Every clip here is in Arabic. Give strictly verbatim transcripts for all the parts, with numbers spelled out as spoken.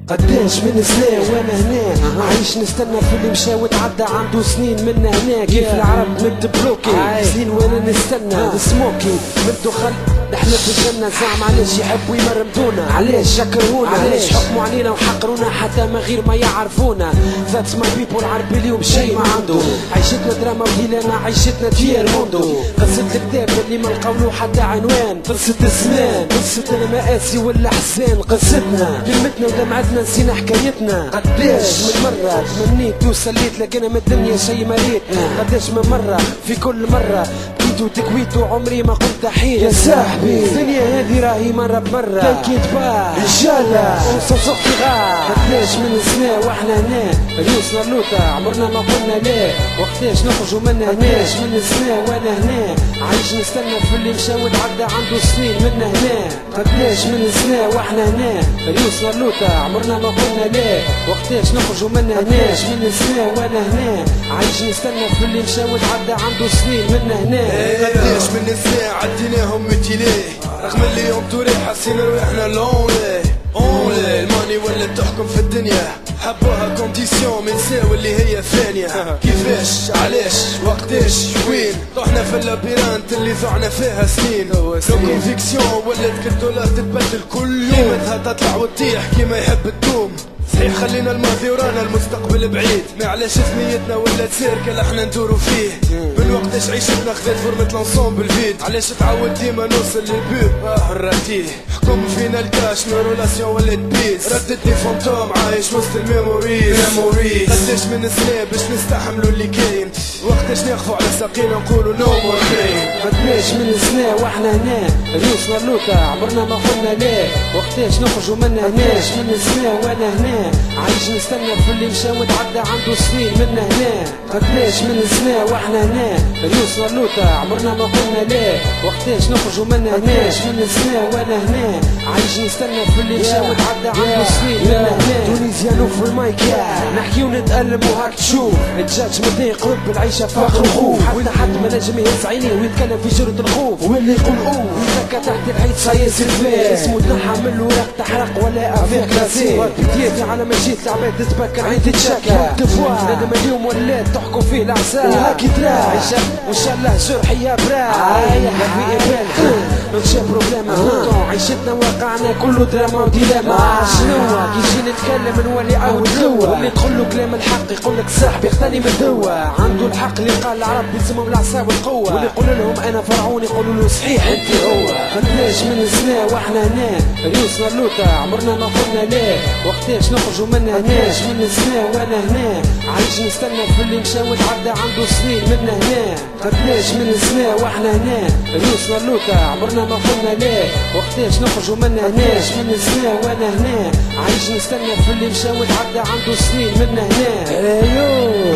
قداش من سنة وانا هنا عايش نستنى في اللي مشى وتعدى عنده سنين منا هنا كيف العرب مد بلوكي سنين وانا نستنى سموكي مدو خل نحن في الجنة زعم علاش يحبوا يمرمدونا علاش شكرونا علاش حكموا علينا وحقرونا حتى ما غير ما يعرفونا ذاتس ماي بيبول عربي اليوم شي ما عنده عيشتنا دراما وديلانا عيشتنا ديال موندو قصة الكتاب اللي ما لقاولو حتى عنوان قصة الزمان قصة المآسي والاحزان قصتنا كلمتنا ودمعتنا نسينا حكايتنا قداش من مرة تمنيت وسليت لكن من الدنيا شي مريت قداش من مرة في كل مرة بكيت وتكويت وعمري ما قلت حين يا صاحبي الدنيا هذه راهي مرة بمرة تنكيت باه ان شاء الله ونصوص غا قداش من سنة واحنا هنا ريوسنا اللوطة عمرنا ما قلنا لا وقتاش نخرجوا منا هناش من سنة وانا هنا عايش نستنى في اللي مشى وتعدى عنده سنين منا هنا قداش من سنة واحنا هنا ريوسنا اللوطة عمرنا ما قلنا لا وقتاش نخرجوا منا هناش من سنة وانا هنا عايش نستنى في اللي مشى وتعدى عنده سنين منا هنا قداش من سنة عديناهم متيليه رغم اللي يوم توري حسينا روحنا لونلي اونلي الماني ولات تحكم في الدنيا حبوها كونديسيون من ساوي اللي هي ثانية كيفاش علاش وقتاش وين رحنا في اللابيرانت اللي ضعنا فيها سنين لو كونفيكسيون ولات كالدولار تتبدل كل يوم قيمتها تطلع وتطيح كيما يحب الدوم صحيح خلينا الماضي ورانا المستقبل بعيد ما علاش ثنيتنا ولا سيركل احنا ندورو فيه من وقتاش عيشتنا خذت فورمة لانسومبل فيد علاش تعود ديما نوصل للبوب اه راتيه حكم فينا الكاش مي رولاسيون ولات بيس ردتني فانتوم عايش وسط الميموريز ميموريز قداش من سنة باش نستحملوا اللي كاين وقتاش ناخذوا على ساقينا نقولوا نو مور بين قداش من سنة واحنا هنا ريوسنا اللوطة عمرنا ما قلنا لا وقتاش نخرجوا منا هناش من سنة وانا هنا عايش نستنى في اللي مشى وتعدى عنده سنين منا هنا قداش من سنة واحنا هنا ريوسنا اللوطة عمرنا ما قلنا لا وقتاش نخرجوا منا هناش من سنة وانا هنا عايش نستنى في اللي مشى وتعدى عنده سنين منا هنا تونيزيانو في المايك نحكي ونتألم وهاك تشوف الدجاج مدي قرب العيشة فاخر خوف حتى حد ما نجم يهز عينيه ويتكلم في جرة الخوف واللي يقول اوه ويتكا تحت الحيط صاير سيرفي اسمه تنحى من الوراق تحرق ولا افيك كلاسي بديتي على ما جيت العباد تتبكر عين تتشكى دفوا ندم اليوم ولات تحكم فيه العساء وهاكي ترا عيشة وان شاء الله جرحي يا برا يا حبي بالك نمشي بروبليم عيشتنا واقعنا كله دراما وديلاما شنو كي يجي نتكلم نولي عاود لوا واللي تقول له كلام الحق يقول لك صاحبي اختاني من دوا عنده الحق اللي قال العرب يلزمهم العصا والقوة واللي يقول لهم انا فرعون يقولوا له صحيح انت هو قداش من سنة واحنا هنا ريوسنا اللوطة عمرنا ما قلنا لا وقتاش نخرجوا منا هناش من سنة وانا هنا عايش نستنى في اللي مشى وتعدى عنده سنين منا هنا قداش من سنة واحنا هنا ريوسنا اللوطة عمرنا ما قلنا لا وقتاش نخرجوا منا هناش من سنة وانا هنا عايش نستنى في اللي مشى وتعدى عنده سنين منا هنا ايوه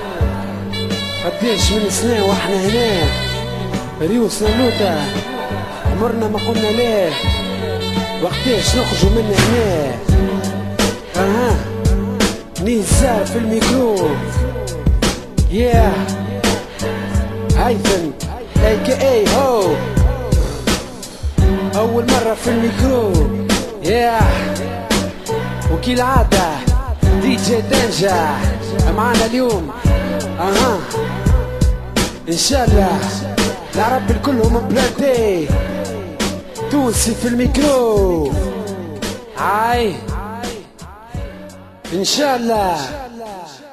قداش من سنة واحنا هنا ريوسنا اللوطة عمرنا ما قلنا لا وقتاش نخرجوا منا هنا اها نزار في الميكرو ياه هيثم اي كي اي هو اول مرة في الميكرو ياه وكي العادة دي جي دنجا معانا اليوم اها ان شاء الله العرب الكلهم بلادي تونسي في الميكرو عاي ان شاء الله